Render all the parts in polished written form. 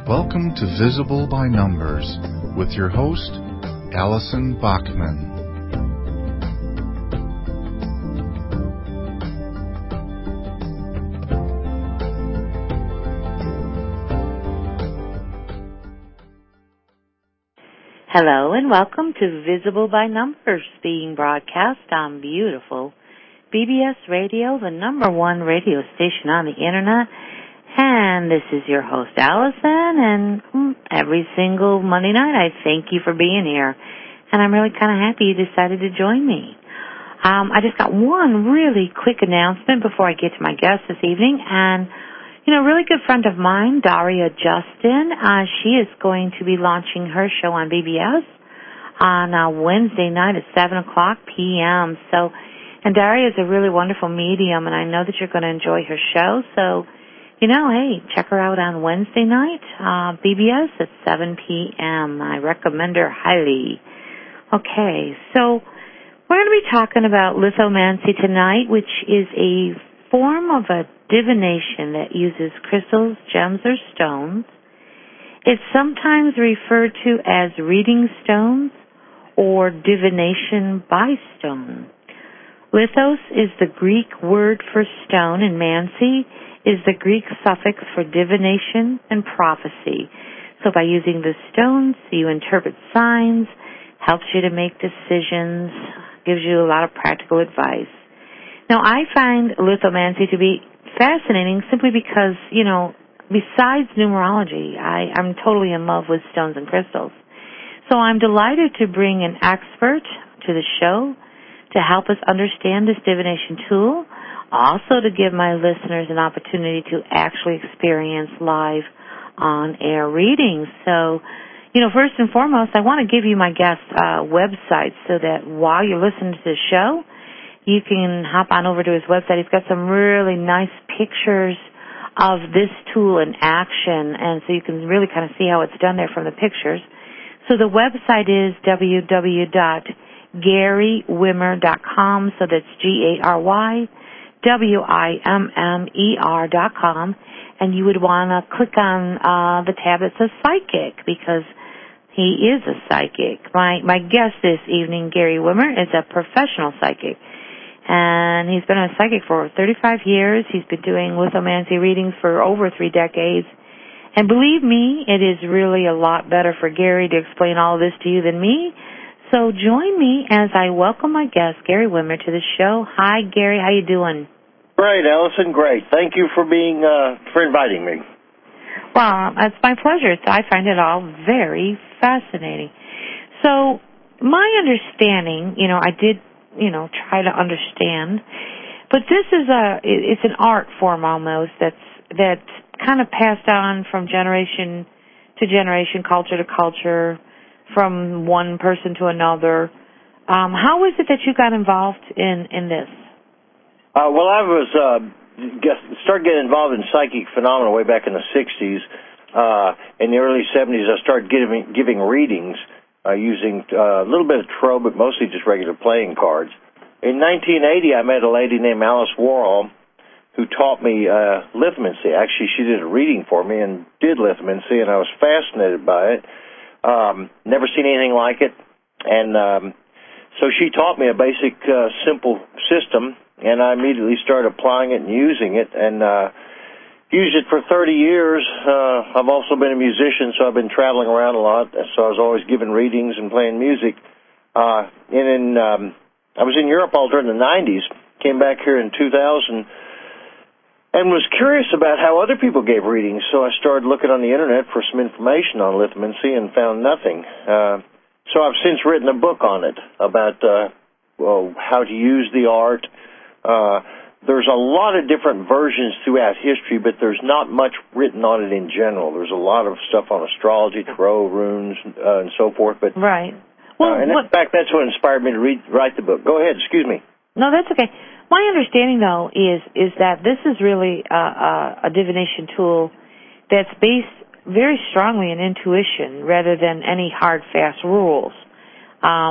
Welcome to Visible by Numbers with your host, Allison Bachman. Hello and welcome to Visible by Numbers, being broadcast on beautiful BBS Radio, the #1 radio station on the internet. And this is your host, Allison, and every single Monday night I thank you for being here. And I'm really kind of happy you decided to join me. I just got one really quick announcement before I get to my guest this evening. And, a really good friend of mine, Daria Justin, she is going to be launching her show on BBS on Wednesday night at 7 o'clock p.m. And Daria is a really wonderful medium, and I know that you're going to enjoy her show. So, hey, check her out on Wednesday night, BBS at 7 p.m. I recommend her highly. Okay, so we're going to be talking about lithomancy tonight, which is a form of a divination that uses crystals, gems, or stones. It's sometimes referred to as reading stones or divination by stone. Lithos is the Greek word for stone, and mancy is the Greek suffix for divination and prophecy. So by using the stones, you interpret signs, helps you to make decisions, gives you a lot of practical advice. Now, I find lithomancy to be fascinating simply because, besides numerology, I'm totally in love with stones and crystals. So I'm delighted to bring an expert to the show to help us understand this divination tool, also to give my listeners an opportunity to actually experience live on-air readings. So, first and foremost, I want to give you my guest's website so that while you're listening to the show, you can hop on over to his website. He's got some really nice pictures of this tool in action, and so you can really kind of see how it's done there from the pictures. So the website is www.GaryWimmer.com, so that's GaryWimmer.com, and you would want to click on the tab that says Psychic, because he is a psychic. My guest this evening, Gary Wimmer, is a professional psychic, and he's been a psychic for 35 years. He's been doing lithomancy readings for over 3 decades. And believe me, it is really a lot better for Gary to explain all this to you than me. So join me as I welcome my guest, Gary Wimmer, to the show. Hi, Gary. How you doing? Great, Allison. Great. Thank you for inviting me. Well, it's my pleasure. So I find it all very fascinating. So my understanding, I did, try to understand, but this is it's an art form almost that's kind of passed on from generation to generation, culture to culture, from one person to another. How is it that you got involved in this? Well, I was started getting involved in psychic phenomena way back in the 60s. In the early 70s, I started giving readings using a little bit of tarot, but mostly just regular playing cards. In 1980, I met a lady named Alice Warhol who taught me lithomancy. Actually, she did a reading for me and did lithomancy, and I was fascinated by it. Never seen anything like it. And so she taught me a basic, simple system, and I immediately started applying it and using it, and used it for 30 years. I've also been a musician, so I've been traveling around a lot, so I was always giving readings and playing music. I was in Europe all during the 90s, came back here in 2000, and was curious about how other people gave readings, so I started looking on the Internet for some information on lithomancy and found nothing. So I've since written a book on it about how to use the art. There's a lot of different versions throughout history, but there's not much written on it in general. There's a lot of stuff on astrology, tarot, runes, and so forth. But right. Well, in fact, that's what inspired me to write the book. Go ahead. Excuse me. No, that's okay. My understanding, though, is that this is really a divination tool that's based very strongly in intuition rather than any hard, fast rules.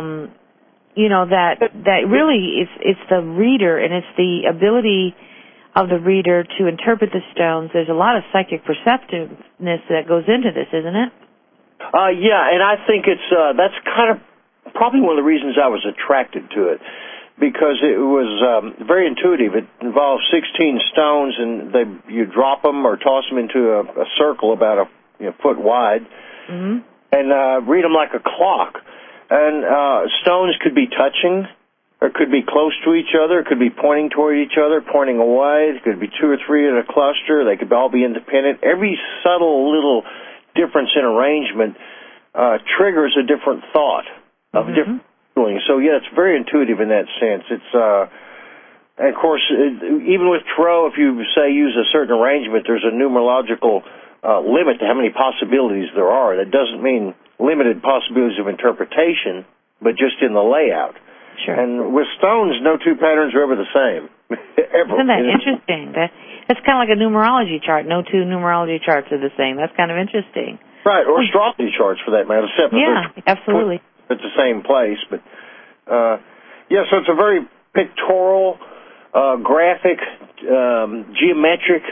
That really it's the reader, and it's the ability of the reader to interpret the stones. There's a lot of psychic perceptiveness that goes into this, isn't it? Yeah, and I think that's kind of probably one of the reasons I was attracted to it, because it was very intuitive. It involves 16 stones, and you drop them or toss them into a circle about a foot wide, and read them like a clock. And stones could be touching, or could be close to each other, it could be pointing toward each other, pointing away, it could be 2 or 3 in a cluster, they could all be independent. Every subtle little difference in arrangement triggers a different thought of a different feeling. So, yeah, it's very intuitive in that sense. It's, and of course, even with tarot, if you say use a certain arrangement, there's a numerological limit to how many possibilities there are. That doesn't mean limited possibilities of interpretation, but just in the layout. Sure. And with stones, no two patterns are ever the same. Ever. Isn't that interesting? That's kind of like a numerology chart. No two numerology charts are the same. That's kind of interesting. Right, or astrology charts for that matter. Yeah, absolutely. At the same place. But, yeah, so it's a very pictorial, graphic, geometric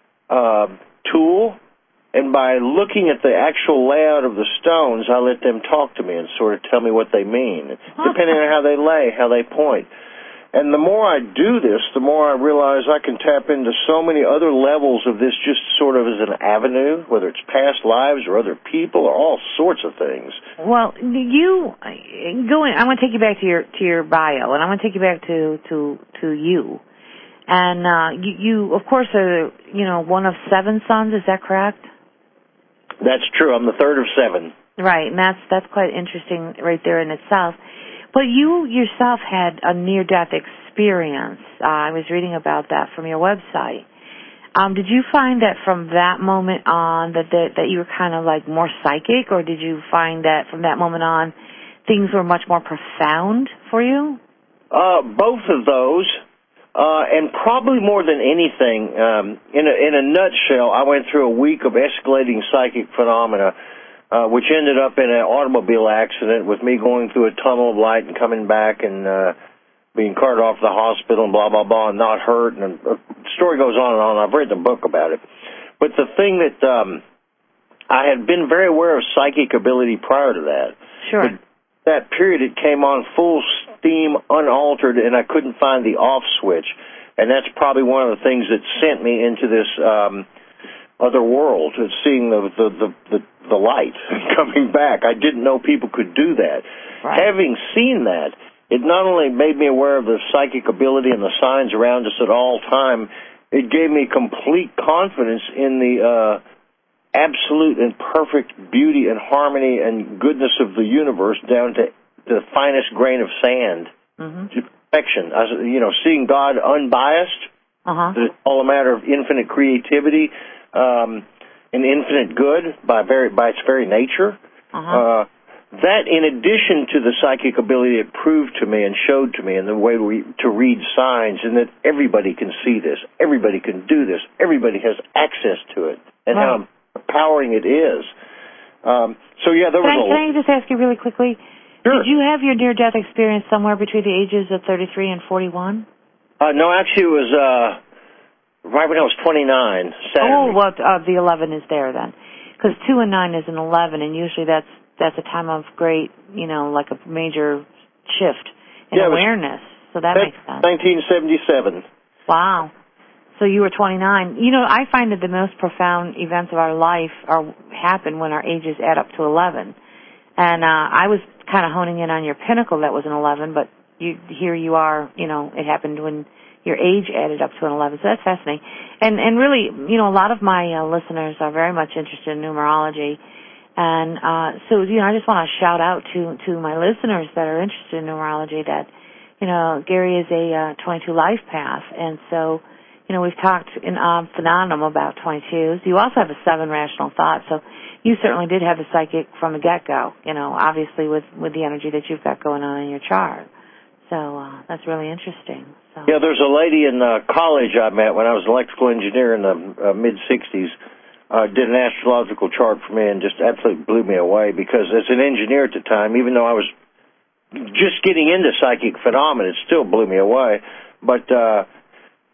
tool. And by looking at the actual layout of the stones, I let them talk to me and sort of tell me what they mean, depending on how they lay, how they point. And the more I do this, the more I realize I can tap into so many other levels of this just sort of as an avenue, whether it's past lives or other people or all sorts of things. Well, I want to take you back to your bio, and I want to take you back to you. And you, of course, are one of 7 sons. Is that correct? That's true. I'm the third of 7. Right, and that's quite interesting right there in itself. But you yourself had a near-death experience. I was reading about that from your website. Did you find that from that moment on that you were kind of like more psychic, or did you find that from that moment on things were much more profound for you? Both of those. And probably more than anything, in a nutshell, I went through a week of escalating psychic phenomena, which ended up in an automobile accident with me going through a tunnel of light and coming back and being carted off to the hospital and blah, blah, blah, and not hurt. And the story goes on and on. I've read the book about it. But the thing that I had been very aware of psychic ability prior to that. Sure. But that period, it came on full steam, unaltered, and I couldn't find the off switch. And that's probably one of the things that sent me into this other world, seeing the light coming back. I didn't know people could do that. Right. Having seen that, it not only made me aware of the psychic ability and the signs around us at all time, it gave me complete confidence in the absolute and perfect beauty and harmony and goodness of the universe down to the finest grain of sand, to perfection. Seeing God unbiased, that it's all a matter of infinite creativity and infinite good by its very nature. That, in addition to the psychic ability it proved to me and showed to me, and the way to read signs, and that everybody can see this, everybody can do this, everybody has access to it, and how empowering it is. There was Can I just ask you really quickly? Sure. Did you have your near-death experience somewhere between the ages of 33 and 41? No, actually it was right when I was 29. Saturday. Oh, well, the 11 is there then. Because 2 and 9 is an 11, and usually that's a time of great, like a major shift in awareness. So that makes sense. 1977. Wow. So you were 29. I find that the most profound events of our life happen when our ages add up to 11. And I was kind of honing in on your pinnacle that was an 11, but here you are, it happened when your age added up to an 11. So that's fascinating. And really, a lot of my listeners are very much interested in numerology. And so I just want to shout out to my listeners that are interested in numerology that, Gary is a 22 life path. And so, we've talked in Phenomena about 22s. You also have a 7 rational thought. So you certainly did have the psychic from the get-go, obviously with the energy that you've got going on in your chart. So that's really interesting. So. Yeah, there's a lady in college I met when I was an electrical engineer in the mid-'60s. Did an astrological chart for me and just absolutely blew me away because as an engineer at the time, even though I was just getting into psychic phenomena, it still blew me away. But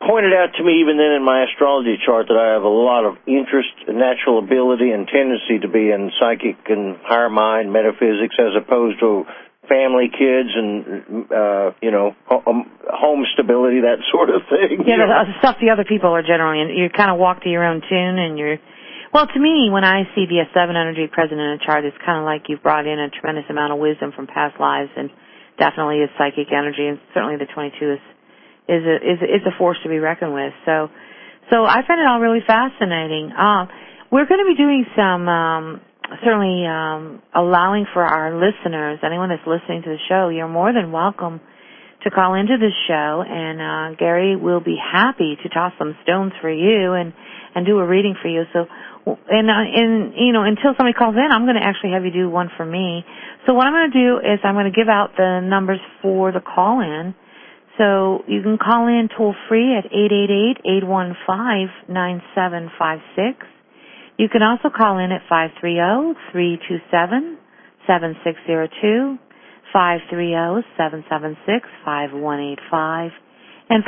pointed out to me even then in my astrology chart that I have a lot of interest, natural ability, and tendency to be in psychic and higher mind, metaphysics, as opposed to family, kids, and, home stability, that sort of thing. Yeah, the stuff the other people are generally in. You kind of walk to your own tune, and well, to me, when I see the S7 energy present in a chart, it's kind of like you've brought in a tremendous amount of wisdom from past lives, and definitely is psychic energy, and certainly the 22 is a force to be reckoned with. So I find it all really fascinating. We're going to be doing some certainly allowing for our listeners, anyone that's listening to the show, you're more than welcome to call into the show, and Gary will be happy to toss some stones for you and do a reading for you. So, until somebody calls in, I'm going to actually have you do one for me. So what I'm going to do is I'm going to give out the numbers for the call-in. So you can call in toll-free at 888-815-9756. You can also call in at 530-327-7602, 530-776-5185, and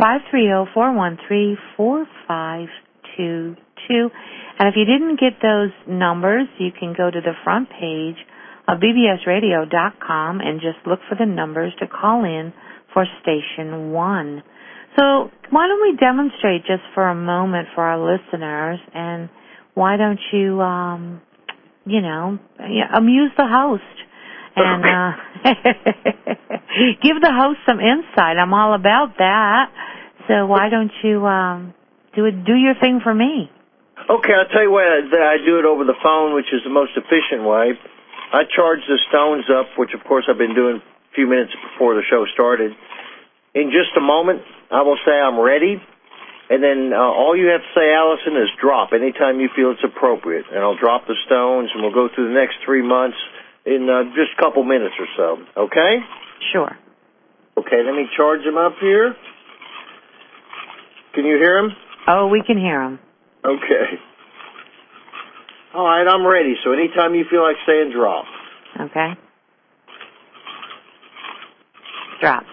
530-413-4522. And if you didn't get those numbers, you can go to the front page of bbsradio.com and just look for the numbers to call in for Station 1. So why don't we demonstrate just for a moment for our listeners, and why don't you, amuse the host and give the host some insight. I'm all about that. So why don't you do your thing for me? Okay, I'll tell you what, I do it over the phone, which is the most efficient way. I charge the stones up, which of course I've been doing a few minutes before the show started. In just a moment, I will say I'm ready, and then all you have to say, Allison, is drop anytime you feel it's appropriate, and I'll drop the stones, and we'll go through the next 3 months in just a couple minutes or so, okay? Sure. Okay, let me charge them up here. Can you hear them? Oh, we can hear them. Okay. All right, I'm ready, so anytime you feel like saying drop. Okay. Drop.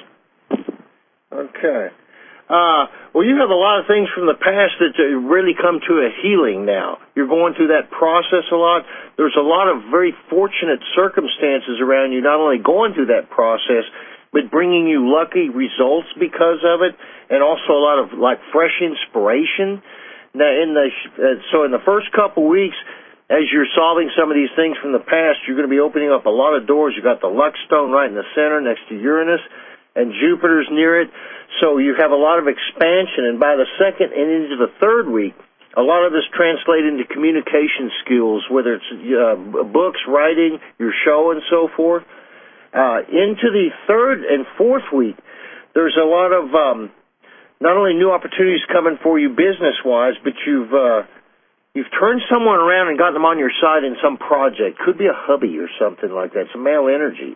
Okay. Well, you have a lot of things from the past that really come to a healing now. You're going through that process a lot. There's a lot of very fortunate circumstances around you, not only going through that process, but bringing you lucky results because of it, and also a lot of, fresh inspiration. Now, in the first couple weeks, as you're solving some of these things from the past, you're going to be opening up a lot of doors. You've got the Lux stone right in the center next to Uranus, and Jupiter's near it. So you have a lot of expansion, and by the second and into the third week, a lot of this translates into communication skills, whether it's books, writing, your show, and so forth. Into the third and fourth week, there's a lot of not only new opportunities coming for you business-wise, but you've turned someone around and gotten them on your side in some project. Could be a hubby or something like that, some male energy.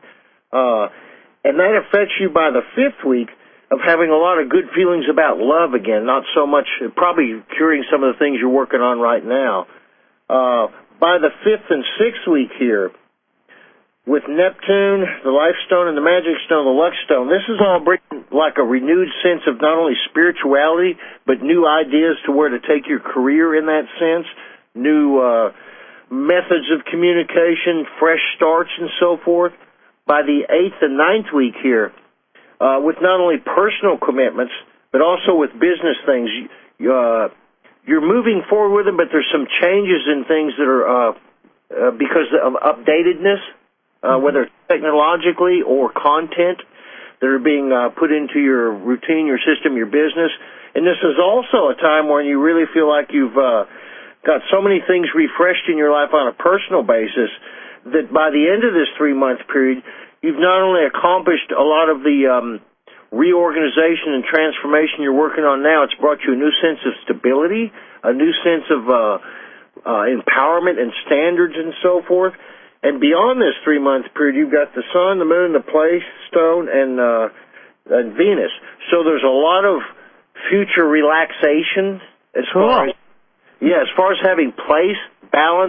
And that affects you by the fifth week of having a lot of good feelings about love again, not so much, probably curing some of the things you're working on right now. By the fifth and sixth week here, with Neptune, the Life Stone, and the Magic Stone, the Lux Stone, this is all bringing like a renewed sense of not only spirituality, but new ideas to where to take your career in that sense, new methods of communication, fresh starts, and so forth. By the 8th and 9th week here, with not only personal commitments, but also with business things, you're moving forward with them, but there's some changes in things that are because of updatedness, whether technologically or content that are being put into your routine, your system, your business. And this is also a time when you really feel like you've got so many things refreshed in your life on a personal basis that by the end of this 3-month period, you've not only accomplished a lot of the reorganization and transformation you're working on now, it's brought you a new sense of stability, a new sense of empowerment and standards and so forth. And beyond this 3-month period, you've got the Sun, the Moon, the Place Stone, and Venus. So there's a lot of future relaxation as far as having place, balance,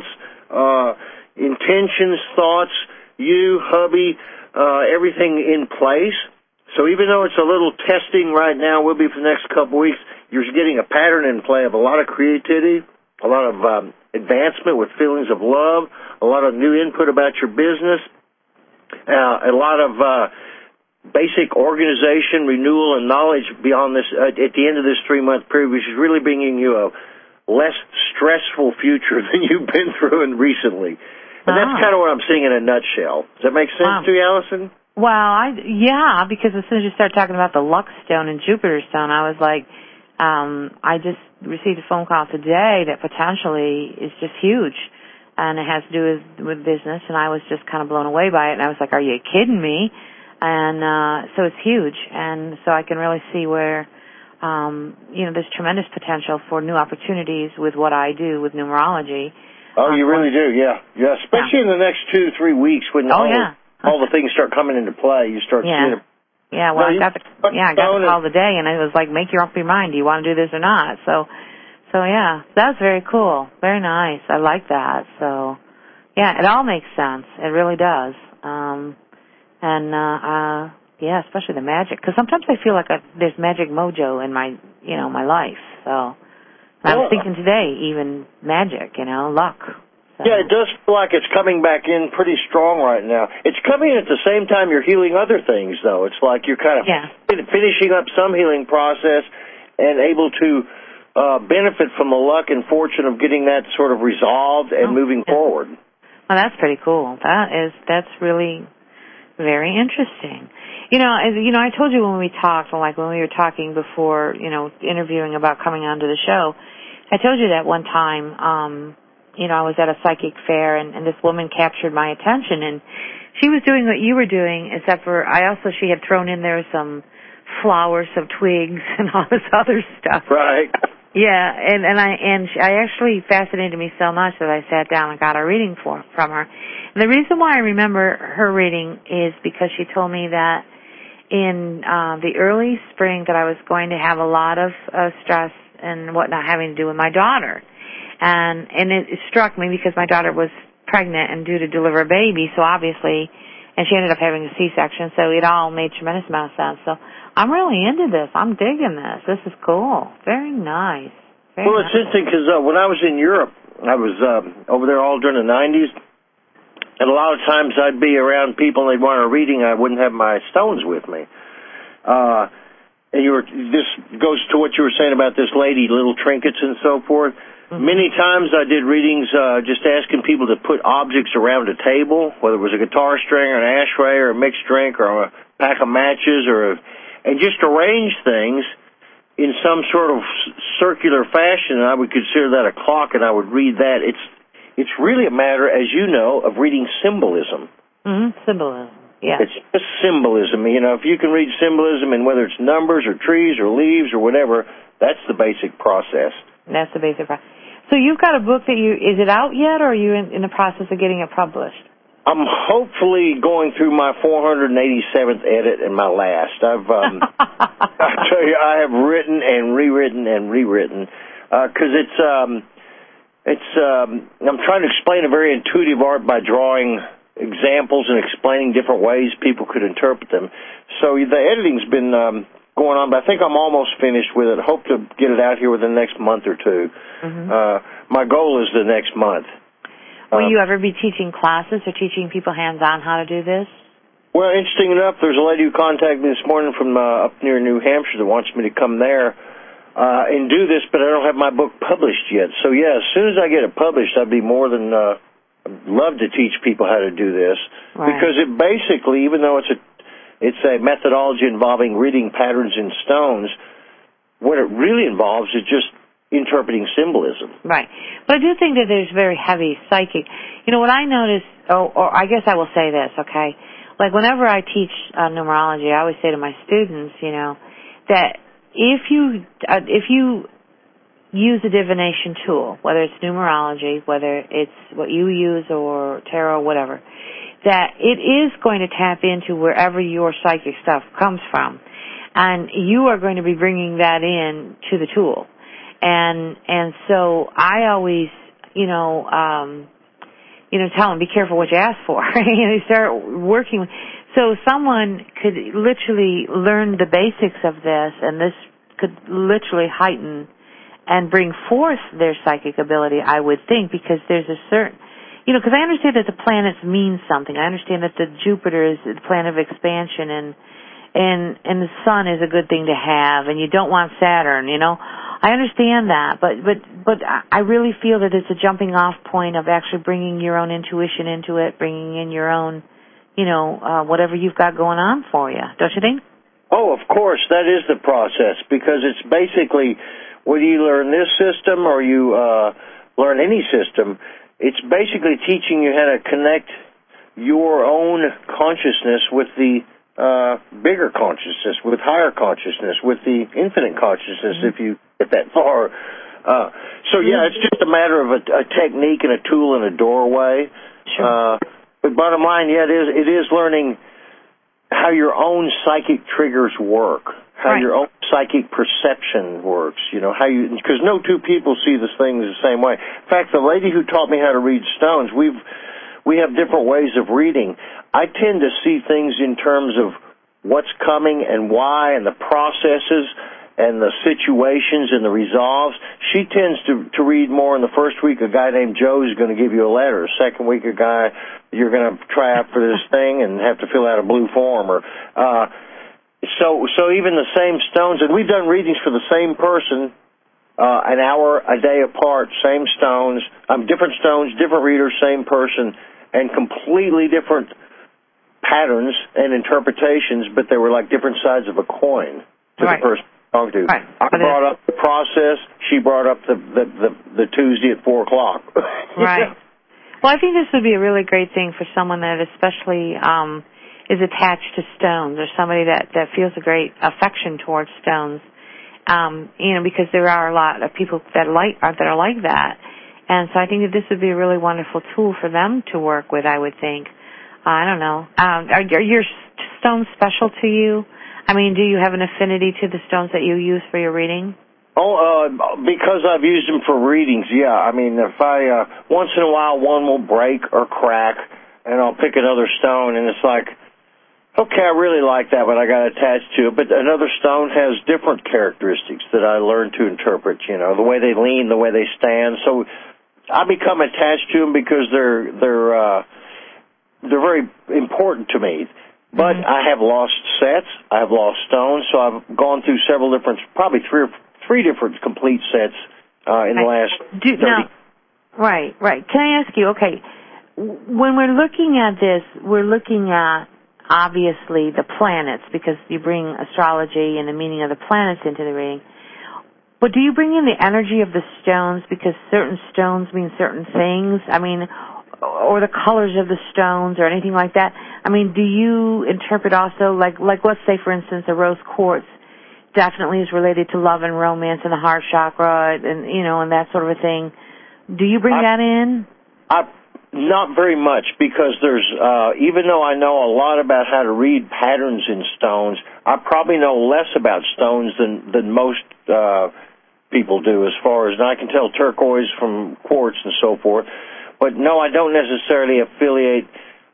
intentions, thoughts, you, hubby, everything in place. So even though it's a little testing right now, will be for the next couple weeks, you're getting a pattern in play of a lot of creativity, a lot of advancement with feelings of love, a lot of new input about your business, a lot of basic organization, renewal, and knowledge beyond this at the end of this 3-month period, which is really bringing you a less stressful future than you've been through recently. And that's kind of what I'm seeing in a nutshell. Does that make sense to you, Allison? Well, yeah, because as soon as you start talking about the Lux Stone and Jupiter Stone, I was like, I just received a phone call today that potentially is just huge, and it has to do with business, and I was just kind of blown away by it, and I was like, are you kidding me? And so it's huge, and so I can really see where, there's tremendous potential for new opportunities with what I do with numerology. Oh, you really do, yeah. Yeah, especially in the next 2 to 3 weeks when all the things start coming into play, you start seeing it. Yeah, well, I got the call today, and I was like, make up your mind. Do you want to do this or not? So yeah, that's very cool. Very nice. I like that. So, yeah, it all makes sense. It really does. Yeah, especially the magic, because sometimes I feel like there's magic mojo in my life. So I was thinking today, even magic, luck. So. Yeah, it does feel like it's coming back in pretty strong right now. It's coming in at the same time you're healing other things, though. It's like you're kind of finishing up some healing process and able to benefit from the luck and fortune of getting that sort of resolved and moving forward. Well, that's pretty cool. That's really very interesting. I told you when we talked, like when we were talking before, interviewing about coming onto the show, I told you that one time, I was at a psychic fair and this woman captured my attention, and she was doing what you were doing, except for she had thrown in there some flowers, some twigs, and all this other stuff. Right. Yeah, and I actually fascinated me so much that I sat down and got a reading from her. And the reason why I remember her reading is because she told me that in the early spring that I was going to have a lot of stress and whatnot having to do with my daughter. And it struck me because my daughter was pregnant and due to deliver a baby, so obviously, and she ended up having a C-section, so it all made a tremendous amount of sense. So I'm really into this. I'm digging this. This is cool. Very nice. It's interesting because when I was in Europe, I was over there all during the 90s, and a lot of times I'd be around people and they'd want a reading, I wouldn't have my stones with me. And this goes to what you were saying about this lady, little trinkets and so forth. Mm-hmm. Many times I did readings just asking people to put objects around a table, whether it was a guitar string or an ashtray or a mixed drink or a pack of matches and just arrange things in some sort of circular fashion. I would consider that a clock, and I would read that. It's really a matter, as you know, of reading symbolism. Mm-hmm. Symbolism, yeah. It's just symbolism. If you can read symbolism, and whether it's numbers or trees or leaves or whatever, that's the basic process. That's the basic process. So you've got a book is it out yet, or are you in the process of getting it published? I'm hopefully going through my 487th edit and my last. I tell you, I have written and rewritten because I'm trying to explain a very intuitive art by drawing examples and explaining different ways people could interpret them. So the editing's been going on, but I think I'm almost finished with it. I hope to get it out here within the next month or two. Mm-hmm. My goal is the next month. Will you ever be teaching classes or teaching people hands-on how to do this? Well, interesting enough, there's a lady who contacted me this morning from up near New Hampshire that wants me to come there and do this, but I don't have my book published yet. So, yeah, as soon as I get it published, I'd be more than love to teach people how to do this. Right. Because it basically, even though it's a methodology involving reading patterns in stones, what it really involves is just interpreting symbolism. Right. But I do think that there's very heavy psychic. What I notice, or I guess I will say this, okay? Like whenever I teach numerology, I always say to my students, that if you use a divination tool, whether it's numerology, whether it's what you use or tarot, whatever, that it is going to tap into wherever your psychic stuff comes from. And you are going to be bringing that in to the tool. And so I always, tell them, be careful what you ask for. You start working. So someone could literally learn the basics of this, and this could literally heighten and bring forth their psychic ability, I would think, because there's a certain, because I understand that the planets mean something. I understand that the Jupiter is the planet of expansion, and the sun is a good thing to have, and you don't want Saturn, I understand that, but I really feel that it's a jumping off point of actually bringing your own intuition into it, bringing in your own, whatever you've got going on for you. Don't you think? Oh, of course, that is the process, because it's basically, whether you learn this system or you learn any system, it's basically teaching you how to connect your own consciousness with the bigger consciousness, with higher consciousness, with the infinite consciousness, if you get that far. It's just a matter of a technique and a tool and a doorway. Sure. But bottom line, it is learning how your own psychic triggers work, how your own psychic perception works, because no two people see the things the same way. In fact, the lady who taught me how to read stones, we have different ways of reading. I tend to see things in terms of what's coming and why and the processes and the situations and the resolves. She tends to read more in the first week. A guy named Joe is going to give you a letter. Second week, a guy you're going to try out for this thing and have to fill out a blue form. So even the same stones, and we've done readings for the same person, an hour a day apart, same stones, different stones, different readers, same person, and completely different patterns and interpretations, but they were like different sides of a coin to the person I talked to. Right. I brought up the process. She brought up the Tuesday at 4 o'clock. Right. Well, I think this would be a really great thing for someone that especially is attached to stones, or somebody that feels a great affection towards stones. Because there are a lot of people that are like that. And so I think that this would be a really wonderful tool for them to work with, I would think. I don't know. Are your stones special to you? I mean, do you have an affinity to the stones that you use for your reading? Oh, because I've used them for readings, yeah. I mean, if once in a while one will break or crack, and I'll pick another stone, and it's like, okay, I really like that, but I got attached to it. But another stone has different characteristics that I learned to interpret, the way they lean, the way they stand. So I become attached to them because they're very important to me. But I have lost sets, I have lost stones, so I've gone through several different, probably three different complete sets in the last 30. Right. Can I ask you, okay, when we're looking at this, we're looking at, obviously, the planets, because you bring astrology and the meaning of the planets into the reading. But do you bring in the energy of the stones, because certain stones mean certain things? I mean, or the colors of the stones or anything like that? I mean, do you interpret also, like let's say, for instance, the rose quartz definitely is related to love and romance and the heart chakra and, and that sort of a thing. Do you bring that in? Not very much, because there's, even though I know a lot about how to read patterns in stones, I probably know less about stones than most people do, as far as, and I can tell turquoise from quartz and so forth. But no, I don't necessarily affiliate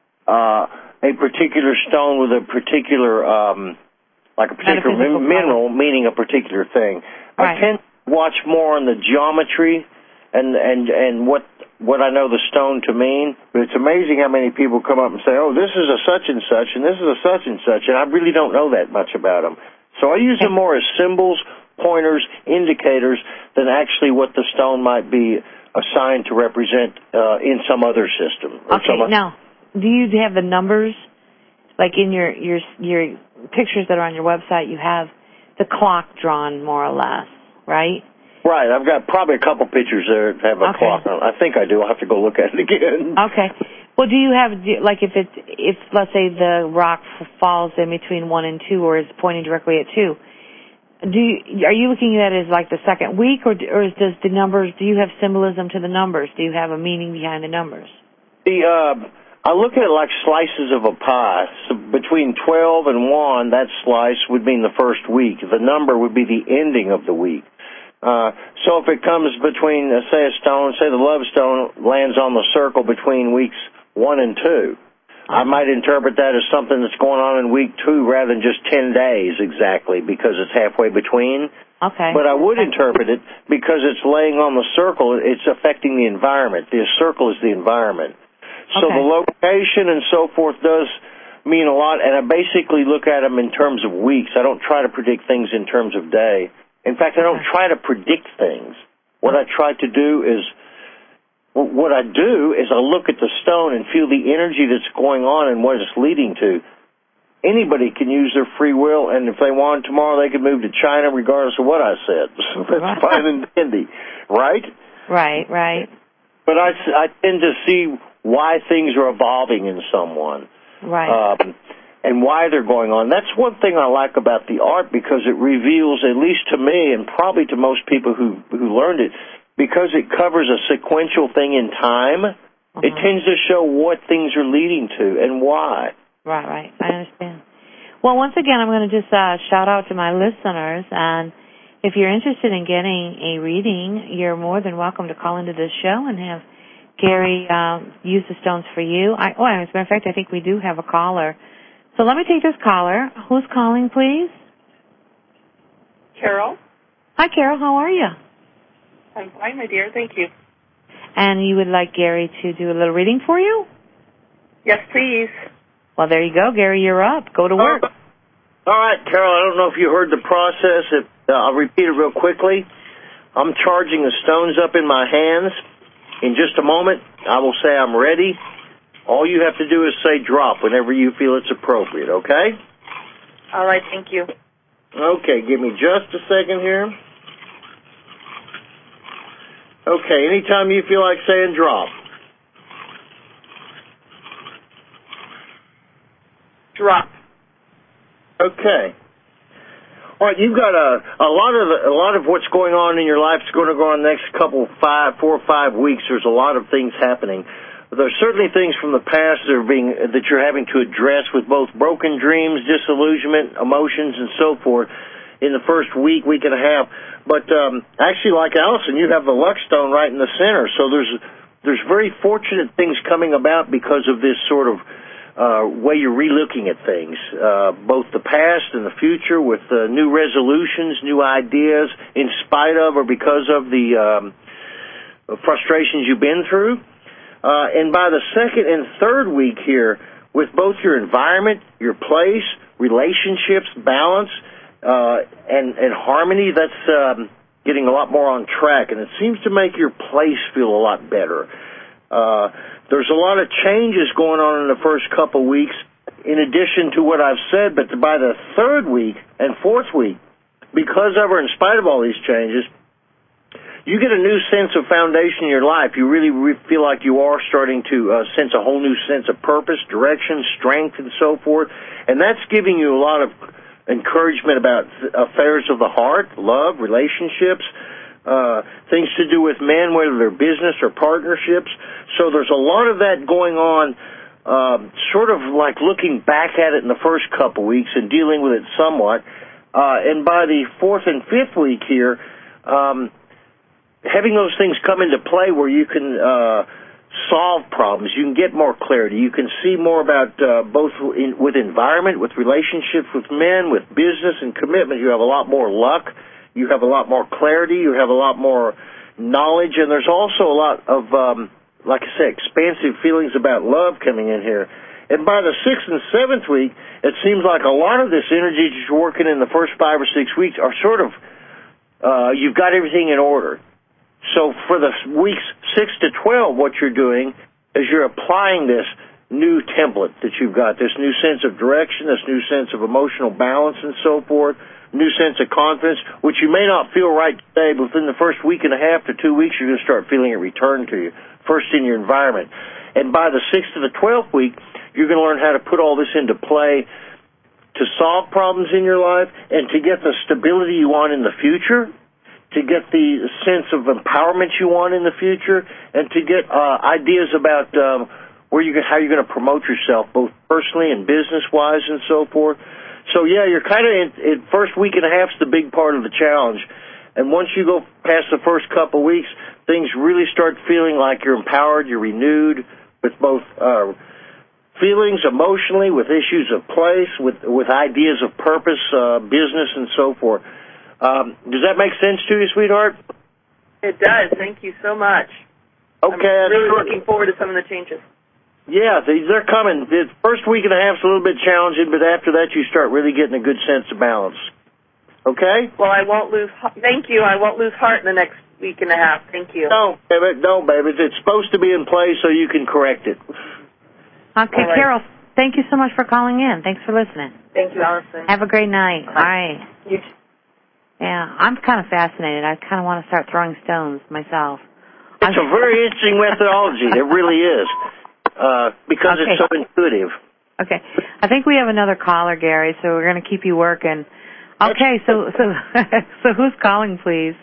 a particular stone with a particular, like a particular mineral, meaning a particular thing. Right. I tend to watch more on the geometry and what I know the stone to mean. But it's amazing how many people come up and say, oh, this is a such and such, and this is a such and such, and I really don't know that much about them. So I use them more as symbols, pointers, indicators, than actually what the stone might be assigned to represent in some other system. Now, do you have the numbers? Like in your pictures that are on your website, you have the clock drawn more or less, right? Right. I've got probably a couple pictures there that have a clock on. I think I do. I'll have to go look at it again. Okay. Well, do you have, like, if let's say the rock falls in between 1 and 2, or is pointing directly at 2, are you looking at it as like the second week, or does the numbers, do you have symbolism to the numbers? Do you have a meaning behind the numbers? I look at it like slices of a pie. So between 12 and 1, that slice would mean the first week. The number would be the ending of the week. So if it comes between, say the love stone lands on the circle between weeks 1 and 2, I might interpret that as something that's going on in week 2 rather than just 10 days exactly because it's halfway between. Okay. But I would interpret it because it's laying on the circle, it's affecting the environment. The circle is the environment. So the location and so forth does mean a lot, and I basically look at them in terms of weeks. I don't try to predict things in terms of day. In fact, I don't try to predict things. What I try to do is, what I do is I look at the stone and feel the energy that's going on and what it's leading to. Anybody can use their free will, and if they want tomorrow, they can move to China regardless of what I said. So that's fine and dandy, right? Right. But I tend to see why things are evolving in someone. Right. And why they're going on. That's one thing I like about the art because it reveals, at least to me and probably to most people who learned it, because it covers a sequential thing in time, it tends to show what things are leading to and why. Right. I understand. Well, once again, I'm going to just shout out to my listeners, and if you're interested in getting a reading, you're more than welcome to call into this show and have Gary use the stones for you. As a matter of fact, I think we do have a caller. So let me take this caller. Who's calling, please? Carol. Hi, Carol. How are you? I'm fine, my dear. Thank you. And you would like Gary to do a little reading for you? Yes, please. Well, there you go, Gary. You're up. Go to work. All right, Carol. I don't know if you heard the process. I'll repeat it real quickly. I'm charging the stones up in my hands. In just a moment, I will say I'm ready. All you have to do is say drop whenever you feel it's appropriate, okay? All right, thank you. Okay, give me just a second here. Okay, anytime you feel like saying drop. Drop. Okay. All right, you've got a lot of what's going on in your life is going to go on the next 4 or 5 weeks. There's a lot of things happening. There's certainly things from the past that you're having to address with both broken dreams, disillusionment, emotions, and so forth in the first week and a half. But actually, like Allison, you have the luck stone right in the center. So there's very fortunate things coming about because of this sort of way you're relooking at things, both the past and the future, with new resolutions, new ideas, in spite of or because of the frustrations you've been through. And by the second and third week here, with both your environment, your place, relationships, balance, and harmony, that's getting a lot more on track, and it seems to make your place feel a lot better. There's a lot of changes going on in the first couple weeks, in addition to what I've said, but by the third week and fourth week, because of or in spite of all these changes, you get a new sense of foundation in your life. You really feel like you are starting to sense a whole new sense of purpose, direction, strength, and so forth. And that's giving you a lot of encouragement about affairs of the heart, love, relationships, things to do with men, whether they're business or partnerships. So there's a lot of that going on, sort of like looking back at it in the first couple weeks and dealing with it somewhat. And by the fourth and fifth week here, having those things come into play where you can solve problems, you can get more clarity, you can see more about both with environment, with relationships with men, with business and commitment. You have a lot more luck, you have a lot more clarity, you have a lot more knowledge, and there's also a lot of, like I say, expansive feelings about love coming in here. And by the 6th and 7th week, it seems like a lot of this energy that you're working in the first 5 or 6 weeks are sort of, you've got everything in order. So for the weeks 6 to 12, what you're doing is you're applying this new template that you've got, this new sense of direction, this new sense of emotional balance and so forth, new sense of confidence, which you may not feel right today, but within the first week and a half to 2 weeks, you're going to start feeling it return to you, first in your environment. And by the 6th to the 12th week, you're going to learn how to put all this into play to solve problems in your life and to get the stability you want in the future, to get the sense of empowerment you want in the future, and to get ideas about how you're going to promote yourself, both personally and business-wise and so forth. So, yeah, you're kind of in first week and a half is the big part of the challenge. And once you go past the first couple weeks, things really start feeling like you're empowered, you're renewed, with both feelings emotionally, with issues of place, with ideas of purpose, business, and so forth. Does that make sense to you, sweetheart? It does. Thank you so much. Okay. I'm really looking forward to some of the changes. Yeah, they're coming. The first week and a half is a little bit challenging, but after that you start really getting a good sense of balance. Okay? Well, I won't lose. Thank you. I won't lose heart in the next week and a half. Thank you. No, baby. It's supposed to be in place so you can correct it. Okay, right. Carol, thank you so much for calling in. Thanks for listening. Thank you, Allison. Have a great night. Bye. All right. You too. Yeah, I'm kind of fascinated. I kind of want to start throwing stones myself. It's a very interesting methodology. It really is. Because Okay. it's so intuitive. Okay. I think we have another caller, Gary, so we're going to keep you working. Okay, so who's calling, please?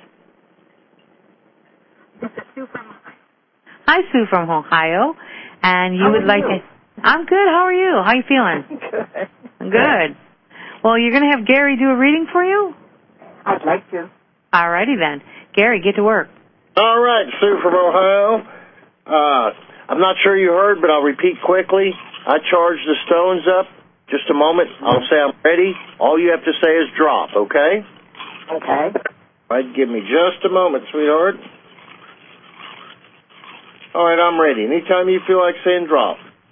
This is Sue from Ohio. Hi, Sue from Ohio. And you How would are like you? to... I'm good. How are you? How are you feeling? Good. Good. Well, you're going to have Gary do a reading for you? I'd like to. All righty then. Gary, get to work. All right, Sue from Ohio. I'm not sure you heard, but I'll repeat quickly. I charge the stones up. Just a moment. I'll say I'm ready. All you have to say is drop, okay? Okay. All right, give me just a moment, sweetheart. All right, I'm ready. Anytime you feel like saying drop.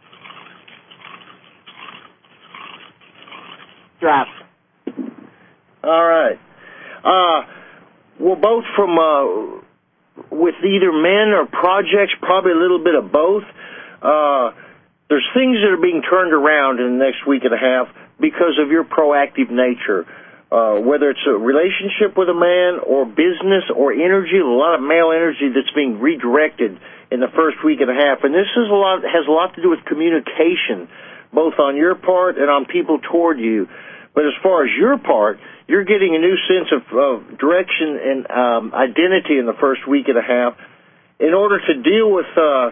Drop. All right. Well, both from with either men or projects, probably a little bit of both. There's things that are being turned around in the next week and a half because of your proactive nature. Whether it's a relationship with a man or business or energy, a lot of male energy that's being redirected in the first week and a half. And this has a lot to do with communication, both on your part and on people toward you. But as far as your part, you're getting a new sense of direction and identity in the first week and a half in order to deal with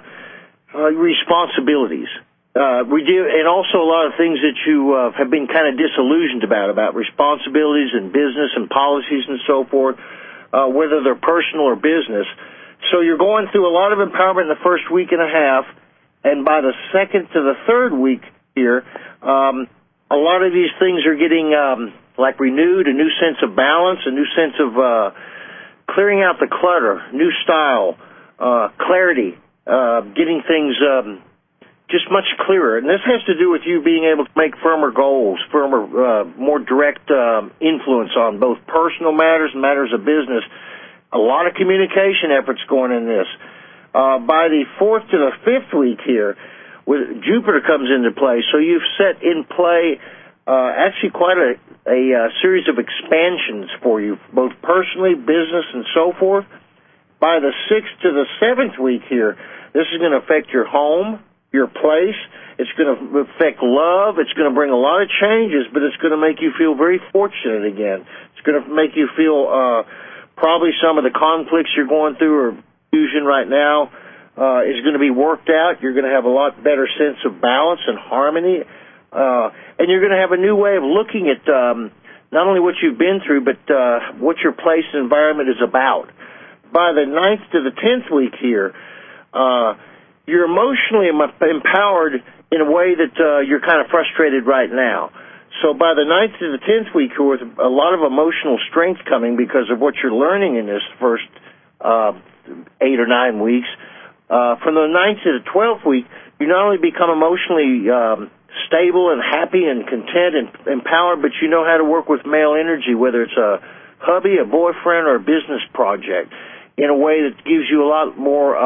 responsibilities. And also a lot of things that you have been kind of disillusioned about responsibilities and business and policies and so forth, whether they're personal or business. So you're going through a lot of empowerment in the first week and a half, and by the second to the third week here, a lot of these things are getting like renewed, a new sense of balance, a new sense of clearing out the clutter, new style, clarity, getting things just much clearer. And this has to do with you being able to make firmer goals, more direct influence on both personal matters and matters of business. A lot of communication efforts going in this. By the 4th to the 5th week here, with Jupiter comes into play, so you've set in play actually quite a series of expansions for you, both personally, business, and so forth. By the 6th to the 7th week here, this is going to affect your home, your place. It's going to affect love. It's going to bring a lot of changes, but it's going to make you feel very fortunate again. It's going to make you feel probably some of the conflicts you're going through or fusion right now is going to be worked out. You're going to have a lot better sense of balance and harmony, and you're going to have a new way of looking at not only what you've been through, but what your place and environment is about. By the 9th to the 10th week here, you're emotionally empowered in a way that you're kind of frustrated right now. So by the 9th to the 10th week, with a lot of emotional strength coming because of what you're learning in this first 8 or 9 weeks, from the 9th to the 12th week, you not only become emotionally stable and happy and content and empowered, but you know how to work with male energy, whether it's a hubby, a boyfriend, or a business project, in a way that gives you a lot more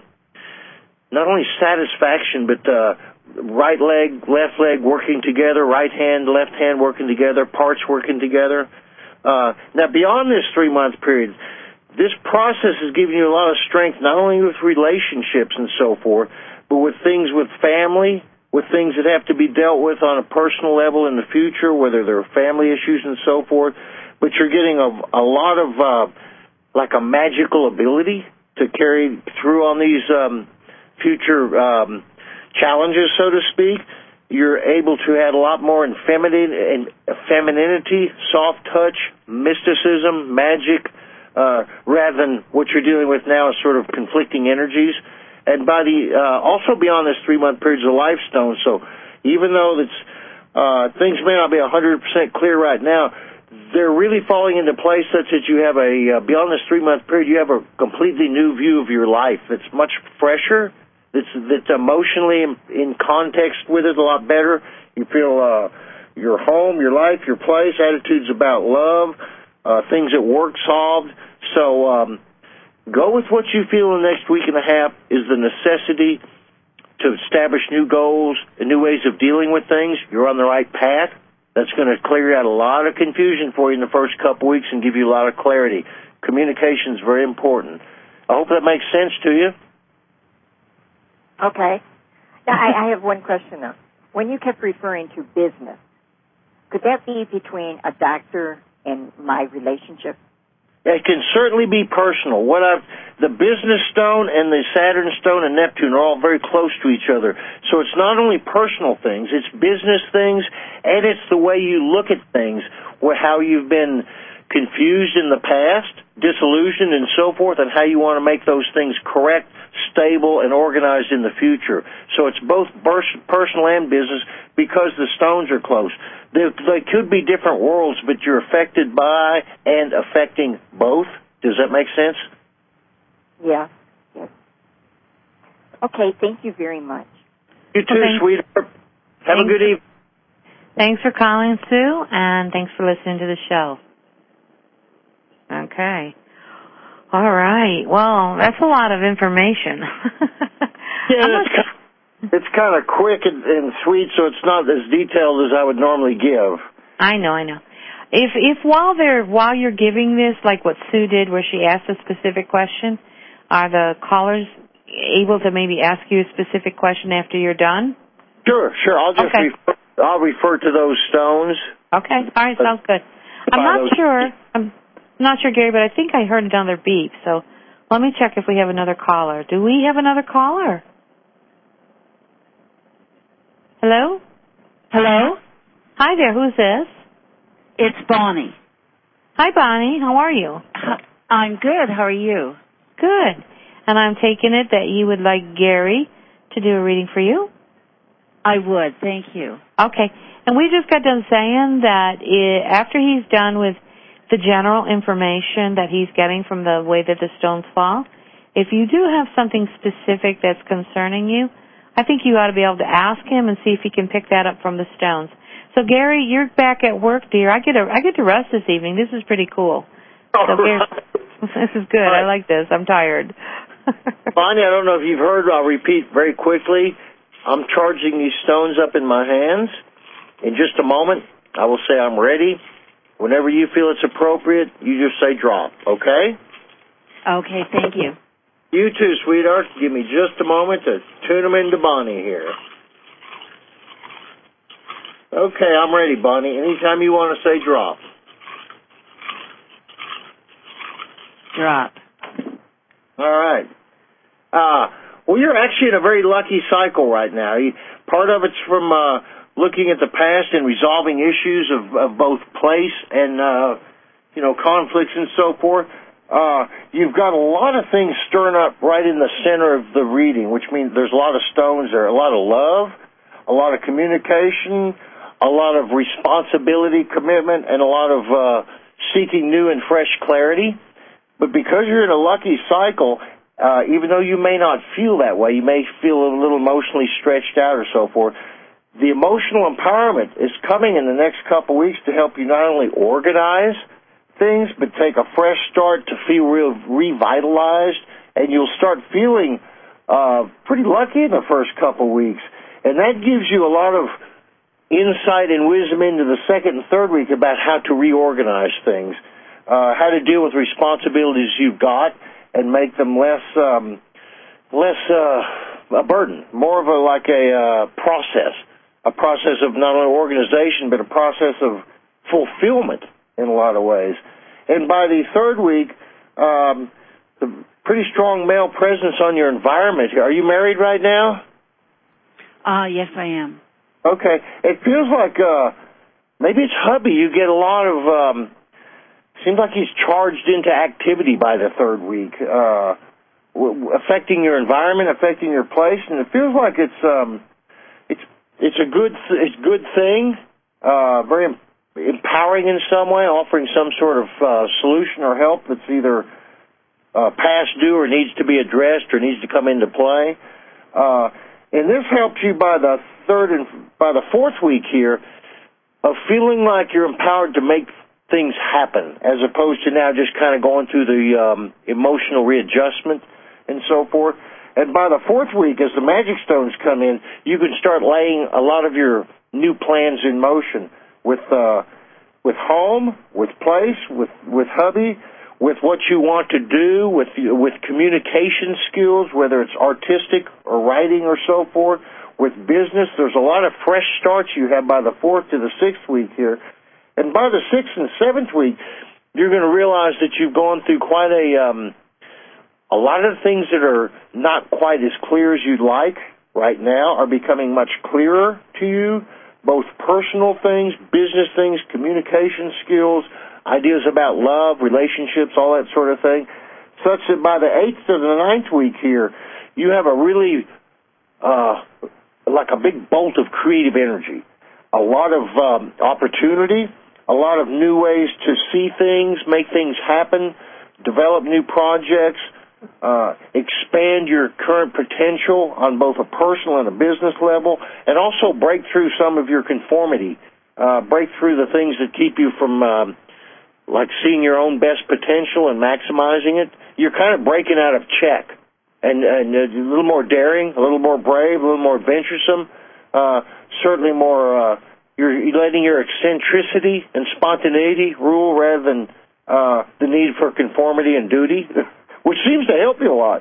not only satisfaction, but right leg, left leg working together, right hand, left hand working together, parts working together. Now, beyond this 3-month period, this process is giving you a lot of strength, not only with relationships and so forth, but with things with family, with things that have to be dealt with on a personal level in the future, whether they're family issues and so forth. But you're getting a lot of like a magical ability to carry through on these future challenges, so to speak. You're able to add a lot more in femininity, soft touch, mysticism, magic, rather than what you're dealing with now is sort of conflicting energies. and by the also beyond this 3-month period is a life stone. So even though things may not be 100% clear right now, they're really falling into place such that you have beyond this 3-month period, you have a completely new view of your life that's much fresher, that's emotionally in context with it a lot better. You feel your home, your life, your place, attitudes about love, things at work solved. So go with what you feel in the next week and a half is the necessity to establish new goals and new ways of dealing with things. You're on the right path. That's going to clear out a lot of confusion for you in the first couple weeks and give you a lot of clarity. Communication is very important. I hope that makes sense to you. Okay. Now, I have one question, though. When you kept referring to business, could that be between a doctor and my relationship? It can certainly be personal. The business stone and the Saturn stone and Neptune are all very close to each other. So it's not only personal things, it's business things, and it's the way you look at things, how you've been confused in the past, disillusioned and so forth, and how you want to make those things correct, stable, and organized in the future. So it's both personal and business because the stones are close. They could be different worlds, but you're affected by and affecting both. Does that make sense? Yeah. Yes. Okay, thank you very much. You too, sweetheart. Have a good evening. Thanks for calling, Sue, and thanks for listening to the show. Okay. All right. Well, that's a lot of information. It's kind of quick and sweet, so it's not as detailed as I would normally give. I know. If while you're giving this, like what Sue did, where she asked a specific question, are the callers able to maybe ask you a specific question after you're done? Sure. I'll just refer to those stones. Okay. All right. Sounds good. I'm not sure, Gary, but I think I heard another beep. So let me check if we have another caller. Do we have another caller? Hello? Hello? Hi there. Who's this? It's Bonnie. Hi, Bonnie. How are you? I'm good. How are you? Good. And I'm taking it that you would like Gary to do a reading for you? I would. Thank you. Okay. And we just got done saying that after he's done with the general information that he's getting from the way that the stones fall, if you do have something specific that's concerning you, I think you ought to be able to ask him and see if he can pick that up from the stones. So, Gary, you're back at work, dear. I get to rest this evening. This is pretty cool. So, Gary, this is good. I like this. I'm tired. Bonnie, I don't know if you've heard. I'll repeat very quickly. I'm charging these stones up in my hands. In just a moment, I will say I'm ready. Whenever you feel it's appropriate, you just say drop, okay? Okay, thank you. You too, sweetheart. Give me just a moment to tune them into Bonnie here. Okay, I'm ready, Bonnie. Anytime you want to say drop. Drop. All right. Well, you're actually in a very lucky cycle right now. Part of it's from looking at the past and resolving issues of both place and, conflicts and so forth. You've got a lot of things stirring up right in the center of the reading, which means there's a lot of stones there, a lot of love, a lot of communication, a lot of responsibility, commitment, and a lot of seeking new and fresh clarity. But because you're in a lucky cycle, even though you may not feel that way, you may feel a little emotionally stretched out or so forth, the emotional empowerment is coming in the next couple of weeks to help you not only organize things, but take a fresh start to feel real revitalized, and you'll start feeling pretty lucky in the first couple of weeks. And that gives you a lot of insight and wisdom into the second and third week about how to reorganize things, how to deal with responsibilities you've got and make them less a burden, more of a process of not only organization, but a process of fulfillment in a lot of ways. And by the third week, the pretty strong male presence on your environment. Are you married right now? Yes, I am. Okay. It feels like maybe it's hubby. You get a lot of, seems like he's charged into activity by the third week. affecting your environment, affecting your place, and it feels like it's a good thing, very empowering in some way, offering some sort of solution or help that's either past due or needs to be addressed or needs to come into play. And this helps you by the fourth week here of feeling like you're empowered to make things happen, as opposed to now just kind of going through the emotional readjustment and so forth. And by the fourth week, as the magic stones come in, you can start laying a lot of your new plans in motion with home, with place, with hubby, with what you want to do, with communication skills, whether it's artistic or writing or so forth, with business. There's a lot of fresh starts you have by the fourth to the sixth week here. And by the sixth and seventh week, you're going to realize that you've gone through quite a lot of the things that are not quite as clear as you'd like right now are becoming much clearer to you, both personal things, business things, communication skills, ideas about love, relationships, all that sort of thing, such that by the eighth to the ninth week here, you have a really, like a big bolt of creative energy, a lot of opportunity, a lot of new ways to see things, make things happen, develop new projects, expand your current potential on both a personal and a business level, and also break through some of your conformity, break through the things that keep you from like seeing your own best potential and maximizing it. You're kind of breaking out of check and a little more daring, a little more brave, a little more venturesome, certainly more, you're letting your eccentricity and spontaneity rule rather than the need for conformity and duty, which seems to help you a lot.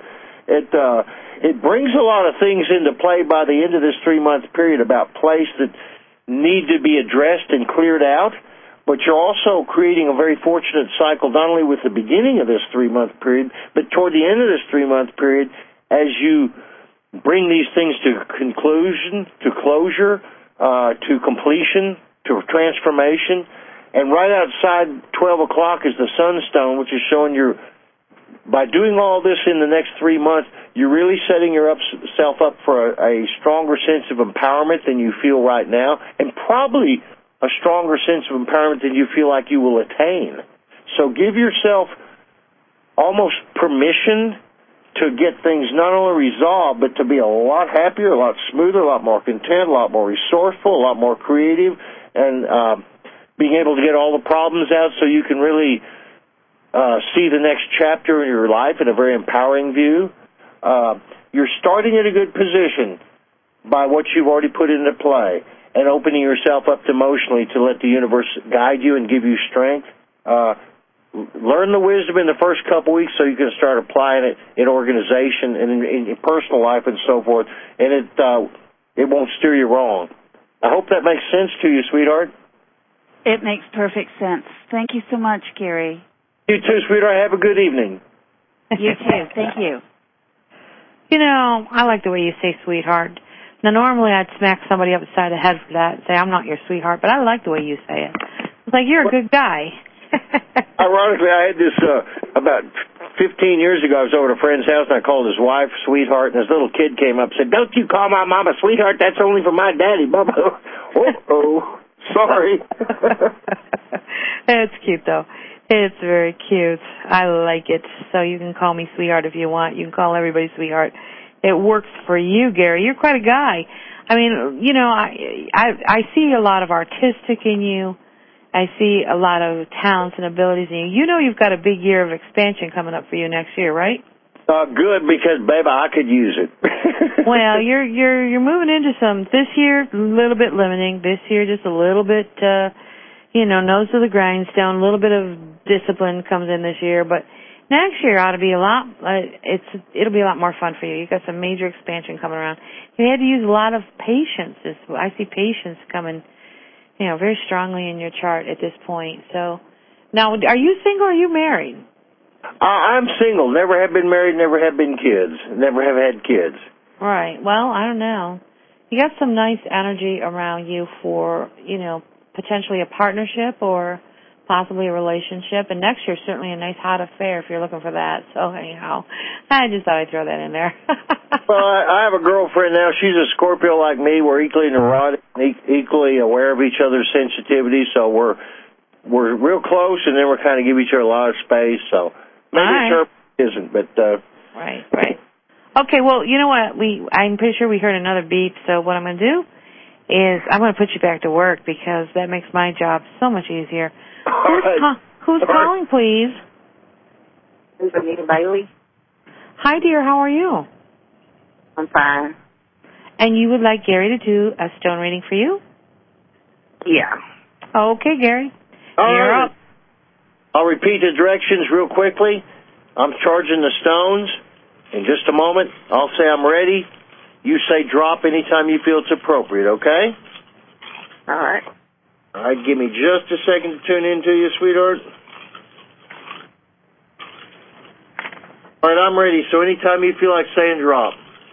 It brings a lot of things into play by the end of this 3-month period about place that need to be addressed and cleared out, but you're also creating a very fortunate cycle not only with the beginning of this 3-month period, but toward the end of this 3-month period as you bring these things to conclusion, to closure, to completion, to transformation. And right outside 12 o'clock is the sunstone, which is showing you're, by doing all this in the next 3 months, you're really setting yourself up for a stronger sense of empowerment than you feel right now, and probably a stronger sense of empowerment than you feel like you will attain. So give yourself almost permission to get things not only resolved, but to be a lot happier, a lot smoother, a lot more content, a lot more resourceful, a lot more creative, and being able to get all the problems out so you can really see the next chapter in your life in a very empowering view. You're starting at a good position by what you've already put into play and opening yourself up emotionally to let the universe guide you and give you strength. Learn the wisdom in the first couple weeks so you can start applying it in organization and in your personal life and so forth, and it won't steer you wrong. I hope that makes sense to you, sweetheart. It makes perfect sense. Thank you so much, Gary. You too, sweetheart. Have a good evening. You too. Thank you. You know, I like the way you say sweetheart. Now, normally I'd smack somebody upside the head for that and say, I'm not your sweetheart, but I like the way you say it. It's like, you're a good guy. Ironically, I had this about 15 years ago. I was over at a friend's house, and I called his wife sweetheart, and this little kid came up and said, don't you call my mama sweetheart. That's only for my daddy, Bubba. Oh, sorry. It's cute, though. It's very cute. I like it. So you can call me sweetheart if you want. You can call everybody sweetheart. It works for you, Gary. You're quite a guy. I mean, you know, I see a lot of artistic in you. I see a lot of talents and abilities in you. You know you've got a big year of expansion coming up for you next year, right? Good, because, baby, I could use it. Well, you're moving into some, this year, a little bit limiting. This year, just a little bit, nose to the grindstone. A little bit of discipline comes in this year, but next year ought to be a lot, it'll be a lot more fun for you. You've got some major expansion coming around. You had to use a lot of patience. I see patience coming, very strongly in your chart at this point. So, now, are you single or are you married? I'm single. Never have been married, never have been kids. Never have had kids. Right. Well, I don't know. You got some nice energy around you for, potentially a partnership or possibly a relationship. And next year's certainly a nice hot affair if you're looking for that. So anyhow, I just thought I'd throw that in there. Well, I have a girlfriend now. She's a Scorpio like me. We're equally neurotic, equally aware of each other's sensitivity. So we're real close, and then we're kind of give each other a lot of space. So maybe it isn't, but right. Okay, well, you know what? I'm pretty sure we heard another beep. So what I'm going to do is I'm going to put you back to work because that makes my job so much easier. Who's calling, please? This is Anita Bailey. Hi, dear. How are you? I'm fine. And you would like Gary to do a stone reading for you? Yeah. Okay, Gary. You're up. I'll repeat the directions real quickly. I'm charging the stones. In just a moment, I'll say I'm ready. You say drop anytime you feel it's appropriate, okay? All right. All right, give me just a second to tune in to you, sweetheart. All right, I'm ready, so anytime you feel like saying drop.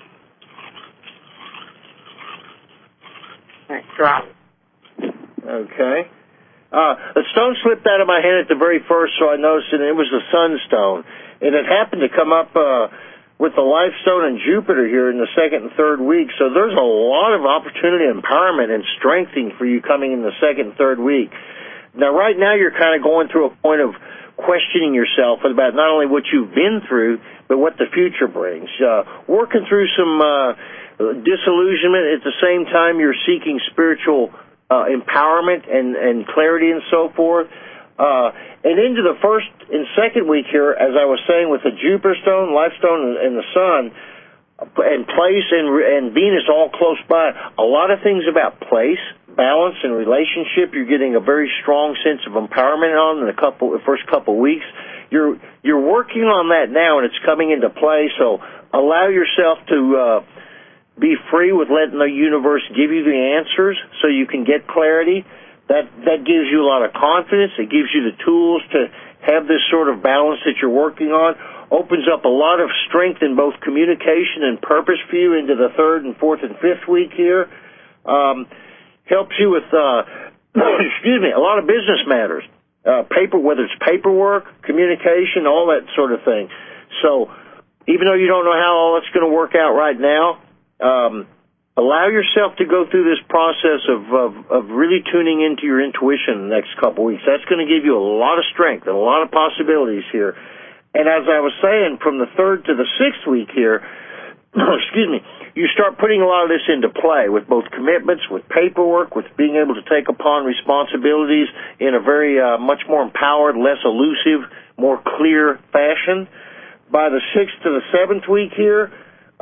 All right, drop. Okay. A stone slipped out of my hand at the very first, so I noticed it, and it was a sunstone. And it happened to come up with the Life Stone and Jupiter here in the second and third week. So there's a lot of opportunity, empowerment, and strengthening for you coming in the second and third week. Now, right now, you're kind of going through a point of questioning yourself about not only what you've been through, but what the future brings. Working through some disillusionment. At the same time, you're seeking spiritual empowerment and clarity and so forth. And into the first and second week here, as I was saying, with the Jupiter stone, Life Stone, and the Sun, and place and Venus all close by, a lot of things about place, balance, and relationship, you're getting a very strong sense of empowerment on in the first couple weeks. You're working on that now, and it's coming into play, so allow yourself to be free with letting the universe give you the answers so you can get clarity. That gives you a lot of confidence. It gives you the tools to have this sort of balance that you're working on. Opens up a lot of strength in both communication and purpose for you into the third and fourth and fifth week here. Helps you with, a lot of business matters. Whether it's paperwork, communication, all that sort of thing. So even though you don't know how all that's going to work out right now, allow yourself to go through this process of really tuning into your intuition the next couple weeks. That's going to give you a lot of strength and a lot of possibilities here. And as I was saying, from the third to the sixth week here, you start putting a lot of this into play with both commitments, with paperwork, with being able to take upon responsibilities in a very much more empowered, less elusive, more clear fashion. By the sixth to the seventh week here,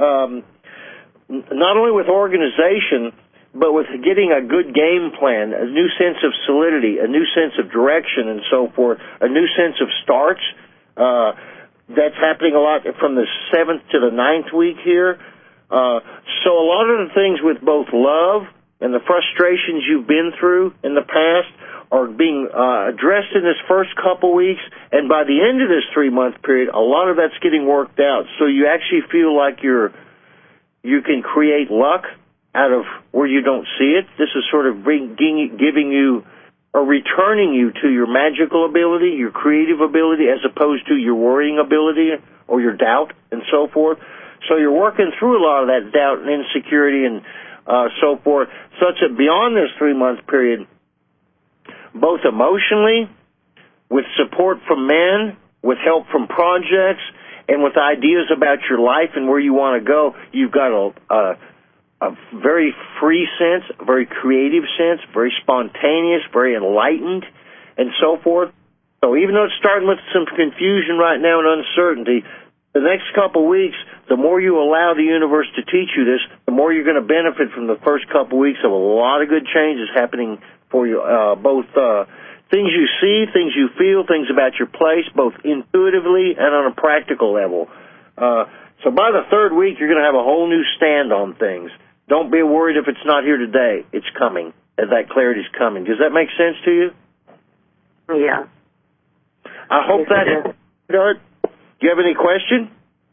not only with organization, but with getting a good game plan, a new sense of solidity, a new sense of direction and so forth, a new sense of starts. That's happening a lot from the 7th to the 9th week here. So a lot of the things with both love and the frustrations you've been through in the past are being addressed in this first couple weeks, and by the end of this 3-month period, a lot of that's getting worked out. So you actually feel like you can create luck out of where you don't see it. This is sort of giving you or returning you to your magical ability, your creative ability, as opposed to your worrying ability or your doubt and so forth. So you're working through a lot of that doubt and insecurity and so forth, such that beyond this 3-month period, both emotionally, with support from men, with help from projects, and with ideas about your life and where you want to go, you've got a very free sense, a very creative sense, very spontaneous, very enlightened, and so forth. So even though it's starting with some confusion right now and uncertainty, the next couple weeks, the more you allow the universe to teach you this, the more you're going to benefit from the first couple weeks of a lot of good changes happening for you, both things you see, things you feel, things about your place, both intuitively and on a practical level. So by the third week, you're going to have a whole new stand on things. Don't be worried if it's not here today. It's coming. That clarity's coming. Does that make sense to you? Yeah. I hope that... Do you have any question?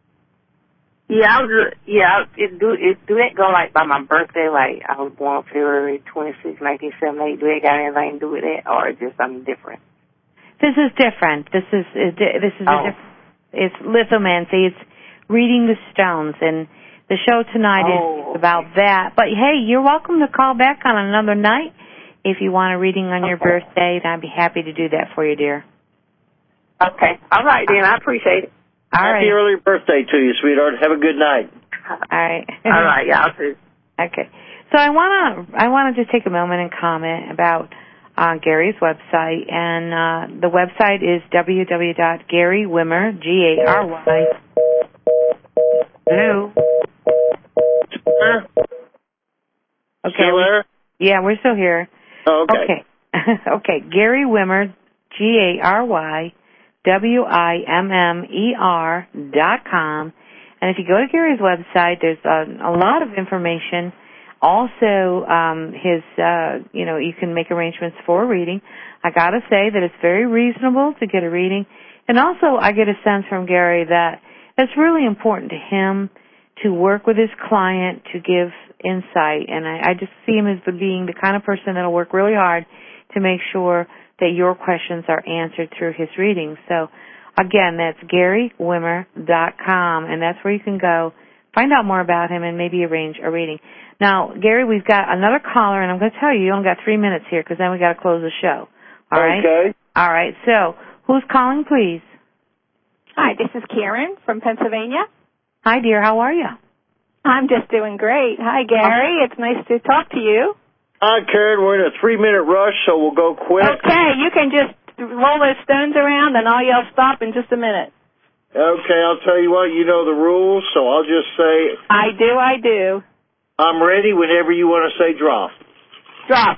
Do that go like by my birthday? Like I was born February 26, 1978. Do it got anything to do with that, or just something different? This is different. This is a different. It's lithomancy. It's reading the stones, and the show tonight is about that. But hey, you're welcome to call back on another night if you want a reading on your birthday. I'd be happy to do that for you, dear. Okay. All right, then. I appreciate it. Happy early birthday to you, sweetheart. Have a good night. All right. All right, y'all too. Okay. So I want to just take a moment and comment about Gary's website, and the website is www.garywimmer, Gary. Hello. Okay. Still there? Yeah, we're still here. Oh, okay. Okay. Gary Wimmer, GaryWimmer.com. And if you go to Gary's website, there's a lot of information. Also, you can make arrangements for a reading. I got to say that it's very reasonable to get a reading. And also, I get a sense from Gary that it's really important to him to work with his client to give insight. And I just see him as being the kind of person that will work really hard to make sure that your questions are answered through his readings. So, again, that's GaryWimmer.com, and that's where you can go, find out more about him, and maybe arrange a reading. Now, Gary, we've got another caller, and I'm going to tell you, you only got 3 minutes here because then we got to close the show. All right? Okay. All right. So, who's calling, please? Hi, this is Karen from Pennsylvania. Hi, dear. How are you? I'm just doing great. Hi, Gary. It's nice to talk to you. Hi, Karen. We're in a 3-minute rush, so we'll go quick. Okay, you can just roll those stones around, and I'll yell stop in just a minute. Okay, I'll tell you what. You know the rules, so I'll just say... I do. I'm ready whenever you want to say drop. Drop.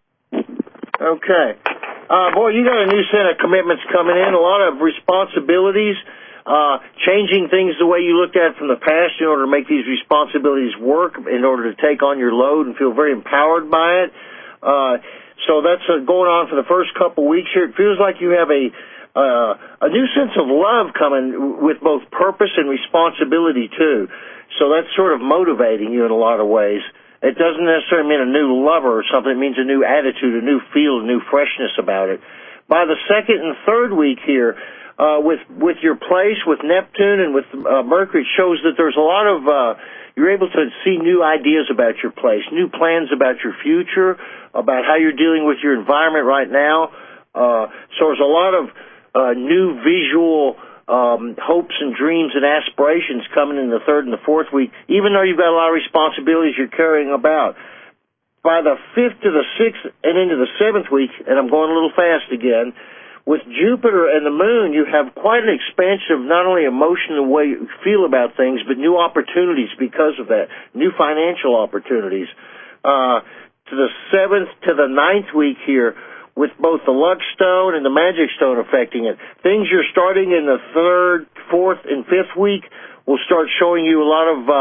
Okay. Boy, you got a new set of commitments coming in, a lot of responsibilities, changing things the way you looked at from the past in order to make these responsibilities work, in order to take on your load and feel very empowered by it. So that's going on for the first couple weeks here. It feels like you have a new sense of love coming with both purpose and responsibility, too. So that's sort of motivating you in a lot of ways. It doesn't necessarily mean a new lover or something. It means a new attitude, a new feel, a new freshness about it. By the second and third week here, with your place, with Neptune and with Mercury, it shows that there's a lot of, you're able to see new ideas about your place, new plans about your future, about how you're dealing with your environment right now. So there's a lot of new visual hopes and dreams and aspirations coming in the third and the fourth week, even though you've got a lot of responsibilities you're carrying about. By the 5th to the 6th and into the 7th week, and I'm going a little fast again, with Jupiter and the Moon, you have quite an expansion of not only emotion and the way you feel about things, but new opportunities because of that, new financial opportunities. To the 7th to the 9th week here, with both the Lux Stone and the Magic Stone affecting it. Things you're starting in the 3rd, 4th, and 5th week will start showing you a lot of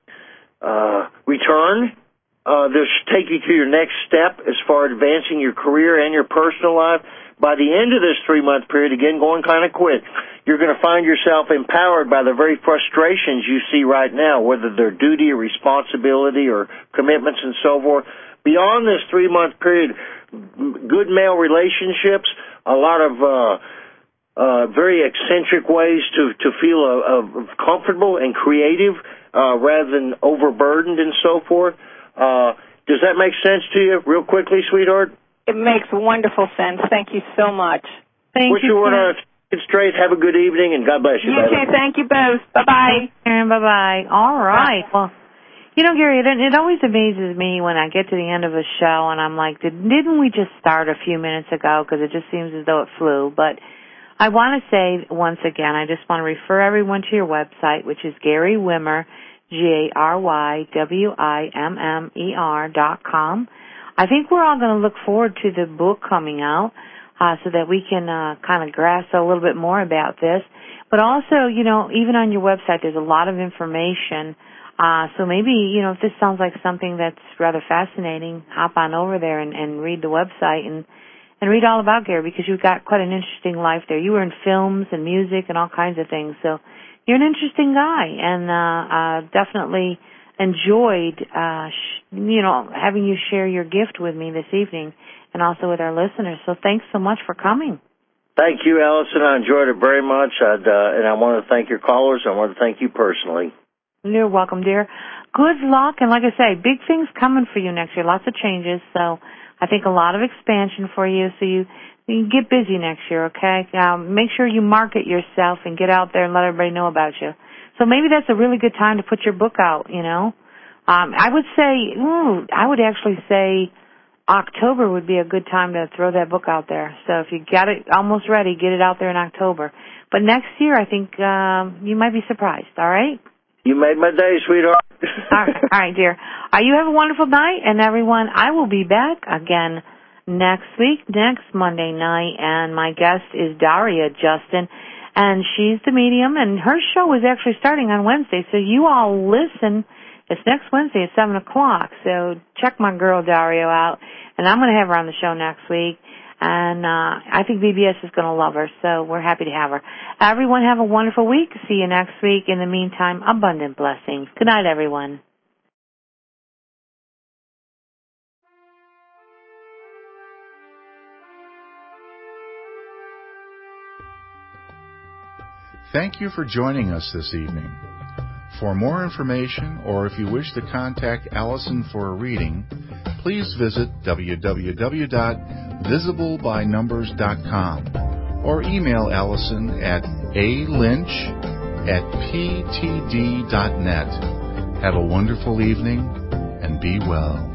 return. This should take you to your next step as far as advancing your career and your personal life. By the end of this 3-month period, again, going kind of quick, you're going to find yourself empowered by the very frustrations you see right now, whether they're duty or responsibility or commitments and so forth. Beyond this 3-month period, good male relationships, a lot of very eccentric ways to feel comfortable and creative rather than overburdened and so forth. Does that make sense to you real quickly, sweetheart? It makes wonderful sense. Thank you so much. Thank you. Want to get straight. Have a good evening, and God bless you. You too. Thank you both. Bye-bye. And bye-bye. All right. Well, you know, Gary, it always amazes me when I get to the end of a show and I'm like, didn't we just start a few minutes ago? Because it just seems as though it flew. But I want to say once again, I just want to refer everyone to your website, which is Gary Wimmer, GaryWimmer.com. I think we're all going to look forward to the book coming out so that we can kind of grasp a little bit more about this. But also, you know, even on your website, there's a lot of information. So maybe, you know, if this sounds like something that's rather fascinating, hop on over there and read the website and read all about Gary, because you've got quite an interesting life there. You were in films and music and all kinds of things. So you're an interesting guy, and definitely enjoyed, you know, having you share your gift with me this evening and also with our listeners. So thanks so much for coming. Thank you, Allison. I enjoyed it very much, and I want to thank your callers. I want to thank you personally. You're welcome, dear. Good luck, and like I say, big things coming for you next year. Lots of changes, so I think a lot of expansion for you. So you can get busy next year, okay? Make sure you market yourself and get out there and let everybody know about you. So maybe that's a really good time to put your book out, you know. I would actually say October would be a good time to throw that book out there. So if you got it almost ready, get it out there in October. But next year, I think you might be surprised, all right? You made my day, sweetheart. All right, dear. You have a wonderful night, and everyone, I will be back again next week, next Monday night, and my guest is Daria Justin, and she's the medium, and her show is actually starting on Wednesday, so you all listen. It's next Wednesday at 7 o'clock, so check my girl Daria out, and I'm going to have her on the show next week, and I think BBS is going to love her, so we're happy to have her. Everyone have a wonderful week. See you next week. In the meantime, abundant blessings. Good night, everyone. Thank you for joining us this evening. For more information, or if you wish to contact Allison for a reading, please visit www.visiblebynumbers.com or email Allison at alynch@ptd.net. Have a wonderful evening and be well.